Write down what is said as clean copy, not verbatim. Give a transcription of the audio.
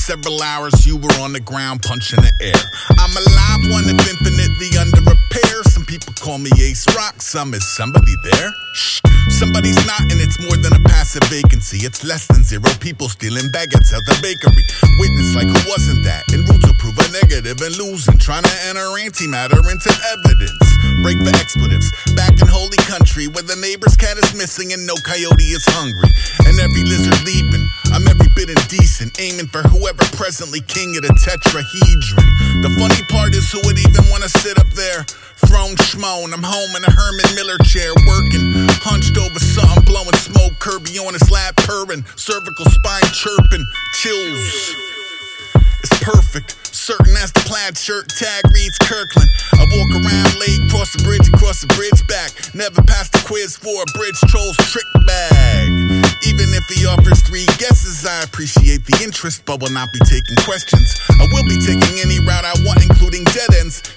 several hours you were on the ground punching the air. I'm a live one if infinitely under repair. Some people call me Ace Rock, some is somebody there. Shh, somebody's not, and it's more than a passive vacancy. It's less than 0 people stealing baguettes out the bakery. Witness like who wasn't that? En route to prove a negative and losing, trying to enter antimatter into evidence. Break the expletives, back in holy country where the neighbor's cat is missing and no coyote is hungry. And every lizard leaping, I'm every bit indecent, aiming for whoever presently king of the tetrahedron. The funny part is who would even want to sit up there? Throne schmoan, I'm home in a Herman Miller chair, working, hunched over something, blowing smoke, Kirby on his lap, purring, cervical spine chirping, chills. It's perfect, certain as the plaid shirt tag reads Kirkland. I walk around late, cross the bridge back. Never passed the quiz for a bridge troll's trick bag. Even if he offers 3 guesses, I appreciate the interest, but will not be taking questions. I will be taking any route I want, including dead ends.